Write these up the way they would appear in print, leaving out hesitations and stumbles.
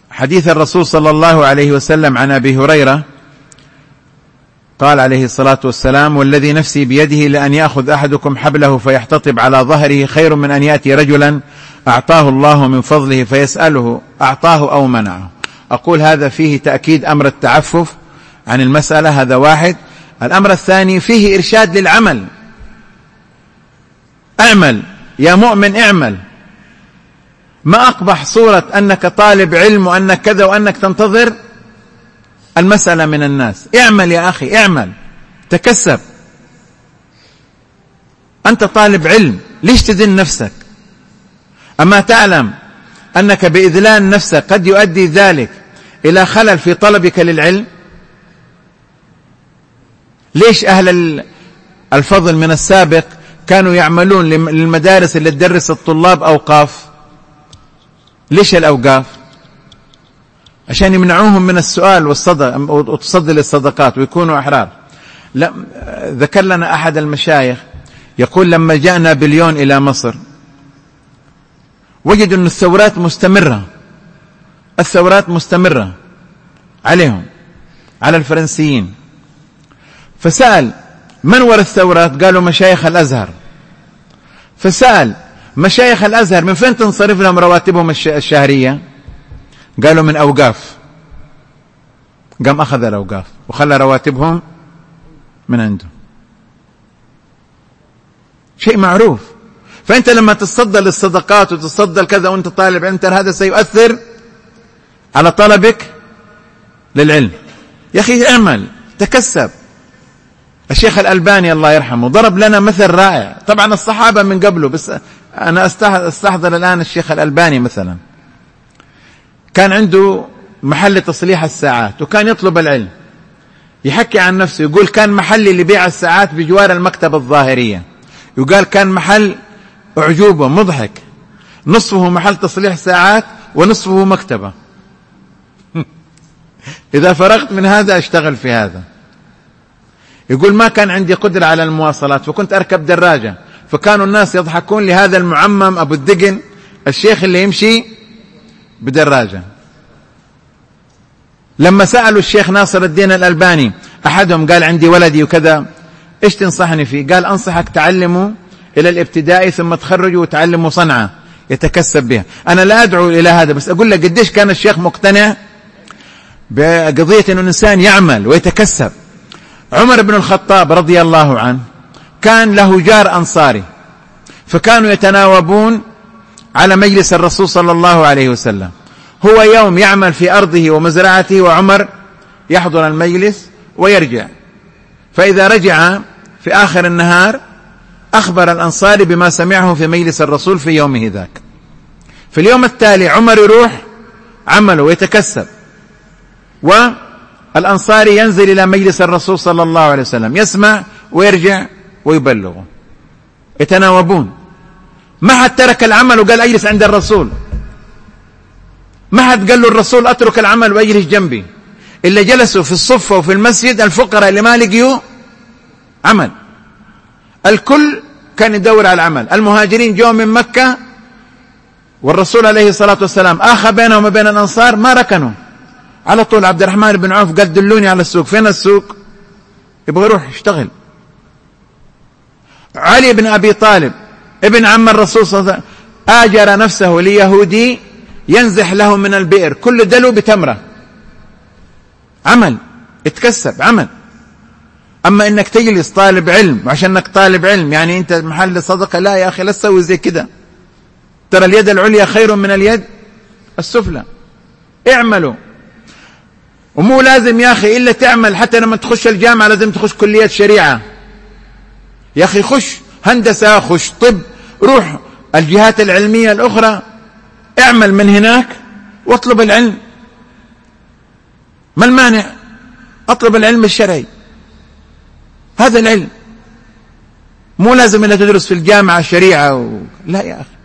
حديث الرسول صلى الله عليه وسلم عن أبي هريرة قال عليه الصلاة والسلام: والذي نفسي بيده لأن يأخذ أحدكم حبله فيحتطب على ظهره خير من أن يأتي رجلا أعطاه الله من فضله فيسأله أعطاه أو منعه. أقول هذا فيه تأكيد أمر التعفف عن المسألة، هذا واحد. الأمر الثاني فيه إرشاد للعمل. اعمل يا مؤمن، اعمل. ما أقبح صورة أنك طالب علم وأنك كذا وأنك تنتظر المسألة من الناس. اعمل يا أخي، اعمل، تكسب. أنت طالب علم، ليش تذل نفسك؟ أما تعلم أنك بإذلال نفسك قد يؤدي ذلك إلى خلل في طلبك للعلم؟ ليش أهل الفضل من السابق كانوا يعملون للمدارس اللي تدرس الطلاب أوقاف؟ ليش الأوقاف؟ عشان يمنعوهم من السؤال والتصدي للصدقات ويكونوا أحرار. ذكر لنا أحد المشايخ يقول: لما جاء نابليون إلى مصر وجدوا أن الثورات مستمرة عليهم، على الفرنسيين. فسأل: من وراء الثورات؟ قالوا: مشايخ الأزهر. فسأل: مشايخ الأزهر من فين تنصرف لهم رواتبهم الشهرية؟ قالوا: من أوقاف. قام أخذ الأوقاف وخلى رواتبهم من عنده. شيء معروف. فأنت لما تصدى للصدقات وتصدى لكذا وأنت طالب علم، هذا سيؤثر على طلبك للعلم. يا أخي اعمل، تكسب. الشيخ الألباني الله يرحمه ضرب لنا مثل رائع، طبعا الصحابة من قبله، بس أنا استحضر الآن الشيخ الألباني مثلا. كان عنده محل تصليح الساعات وكان يطلب العلم. يحكي عن نفسه يقول: كان محلي اللي بيع الساعات بجوار المكتبة الظاهرية، يقال كان محل أعجوبة مضحك، نصفه محل تصليح ساعات ونصفه مكتبة. إذا فرغت من هذا اشتغل في هذا. يقول: ما كان عندي قدرة على المواصلات فكنت أركب دراجة، فكانوا الناس يضحكون لهذا المعمم أبو الدقن الشيخ اللي يمشي بدراجة. لما سألوا الشيخ ناصر الدين الألباني أحدهم قال: عندي ولدي وكذا، إيش تنصحني فيه؟ قال: أنصحك تعلمه إلى الابتدائي ثم تخرجوا وتعلموا صنعة يتكسب بها. أنا لا أدعو إلى هذا، بس أقول لك قديش كان الشيخ مقتنع بقضية أن الإنسان يعمل ويتكسب. عمر بن الخطاب رضي الله عنه كان له جار أنصاري، فكانوا يتناوبون على مجلس الرسول صلى الله عليه وسلم. هو يوم يعمل في أرضه ومزرعته وعمر يحضر المجلس ويرجع، فإذا رجع في آخر النهار أخبر الأنصاري بما سمعه في مجلس الرسول في يومه ذاك. في اليوم التالي عمر يروح عمله ويتكسب، والأنصاري ينزل إلى مجلس الرسول صلى الله عليه وسلم يسمع ويرجع ويبلغه، يتناوبون. ما حد ترك العمل وقال أجلس عند الرسول، ما حد قال له الرسول أترك العمل وأجلس جنبي، إلا جلسوا في الصفة وفي المسجد الفقراء اللي ما لقيوا عمل. الكل كان يدور على العمل. المهاجرين جو من مكة والرسول عليه الصلاة والسلام آخى بينهم وبين الأنصار، ما ركنوا على طول. عبد الرحمن بن عوف قال: دلوني على السوق. فين السوق؟ يبغى يروح يشتغل. علي بن أبي طالب ابن عم الرسول صلى الله عليه وسلم آجر نفسه ليهودي ينزح له من البئر كل دلو بتمرة. عمل، اتكسب، عمل. أما إنك تجلس طالب علم وعشان إنك طالب علم يعني أنت محل صدقة، لا يا أخي، لا تسوي زي كده. ترى اليد العليا خير من اليد السفلى. اعملوا. ومو لازم يا أخي إلا تعمل، حتى لما تخش الجامعة لازم تخش كلية شريعة. يا أخي خش هندسة، خش طب، روح الجهات العلمية الأخرى، اعمل من هناك واطلب العلم. ما المانع؟ اطلب العلم الشرعي، هذا العلم. مو لازم إلا تدرس في الجامعة شريعة لا يا أخي،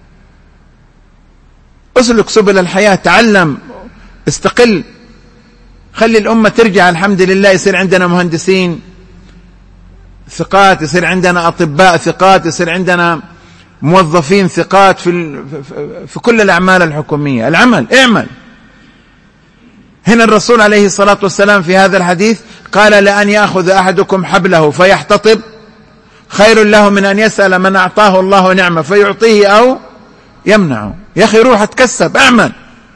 اسلك سبل الحياة، تعلم، استقل، خلي الأمة ترجع. الحمد لله يصير عندنا مهندسين ثقات، يصير عندنا أطباء ثقات، يصير عندنا موظفين ثقات في كل الأعمال الحكومية. العمل، اعمل. هنا الرسول عليه الصلاة والسلام في هذا الحديث قال: لأن يأخذ أحدكم حبله فيحتطب خير له من أن يسأل من أعطاه الله نعمة فيعطيه أو يمنعه. يا أخي روح اتكسب، اعمل.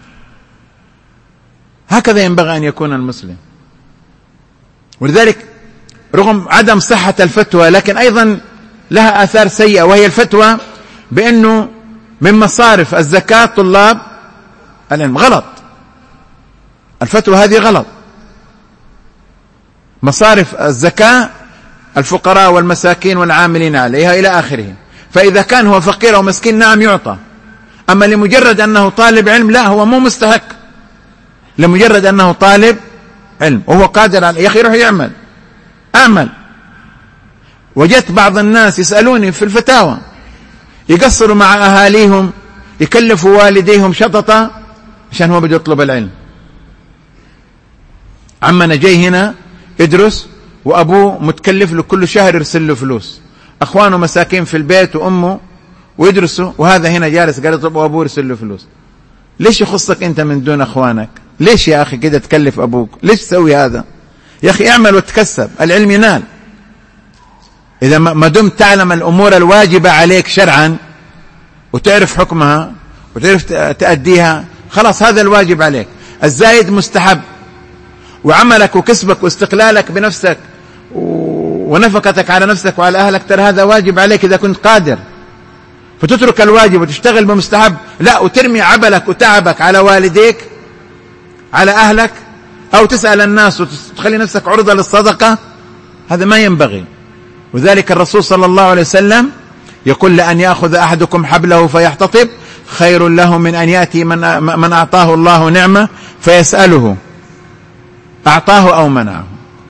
هكذا ينبغي أن يكون المسلم. ولذلك رغم عدم صحة الفتوى لكن أيضا لها آثار سيئة، وهي الفتوى بأنه من مصارف الزكاة طلاب العلم. غلط، الفتوى هذه غلط. مصارف الزكاة الفقراء والمساكين والعاملين عليها إلى آخره. فإذا كان هو فقير أو مسكين نعم يعطى، أما لمجرد أنه طالب علم لا، هو مو مستحق. لمجرد أنه طالب علم وهو قادر على، يا أخي روح يعمل، أعمل. وجدت بعض الناس يسألوني في الفتاوى يقصروا مع أهاليهم، يكلفوا والديهم شططة عشان هو بده يطلب العلم. عمنا جاي هنا يدرس وأبوه متكلف له كل شهر يرسل له فلوس، أخوانه مساكين في البيت وأمه ويدرسوا، وهذا هنا جالس قال يطلب وأبوه يرسل له فلوس. ليش يخصك أنت من دون أخوانك؟ ليش يا أخي كده تكلف أبوك؟ ليش تسوي هذا؟ يا أخي اعمل وتكسب، العلم ينال. إذا ما دمت تعلم الأمور الواجبة عليك شرعا وتعرف حكمها وتعرف تأديها، خلاص هذا الواجب عليك. الزايد مستحب، وعملك وكسبك واستقلالك بنفسك ونفقتك على نفسك وعلى أهلك ترى هذا واجب عليك إذا كنت قادر. فتترك الواجب وتشتغل بمستحب لا، وترمي عبلك وتعبك على والديك على أهلك، أو تسأل الناس وتخلي نفسك عرضة للصدقة، هذا ما ينبغي. وذلك الرسول صلى الله عليه وسلم يقول: لأن يأخذ أحدكم حبله فيحتطب خير له من أن يأتي من أعطاه الله نعمة فيسأله أعطاه أو منعه.